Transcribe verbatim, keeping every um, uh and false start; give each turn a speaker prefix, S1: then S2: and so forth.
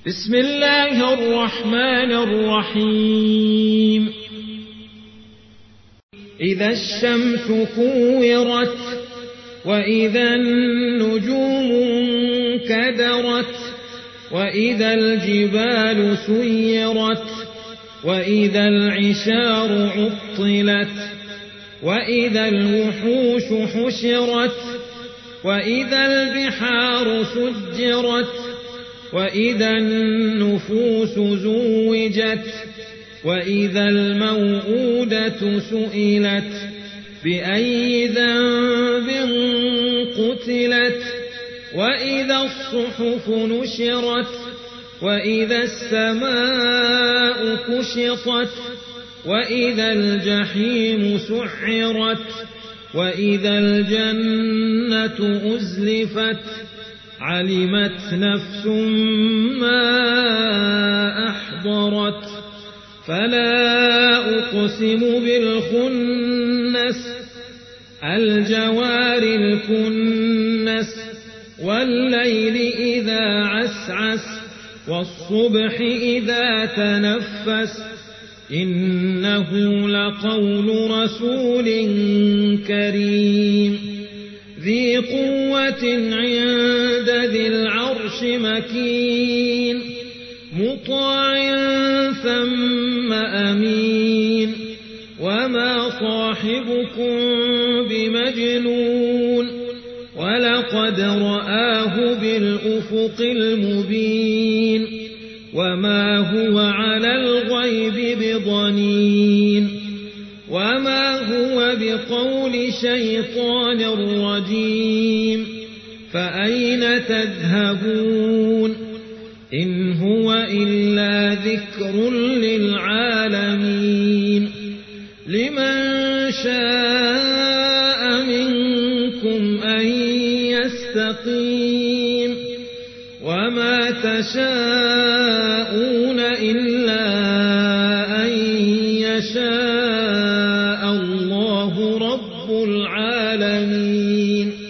S1: بسم الله الرحمن الرحيم إذا الشمس كورت وإذا النجوم انكدرت وإذا الجبال سيرت وإذا العشار عطلت وإذا الوحوش حشرت وإذا البحار سجرت وإذا النفوس زوجت وإذا الموءودة سئلت بأي ذنب قتلت وإذا الصحف نشرت وإذا السماء كشطت وإذا الجحيم سعرت وإذا الجنة أزلفت علمت نفس ما أحضرت فلا أقسم بالخنس الجوار الكنس والليل إذا عسعس والصبح إذا تنفس إنه لقول رسول كريم ذي قوة عند ذي العرش مكين مطاع ثم أمين وما صاحبكم بمجنون ولقد رآه بالأفق المبين وما هو على الغيب بضنين وما هو بقول شيطان رجيم فأين تذهبون إن هو إلا ذكر للعالمين لمن شاء منكم أن يستقيم وما تشاءون إلا أن يشاء الله رب العالمين.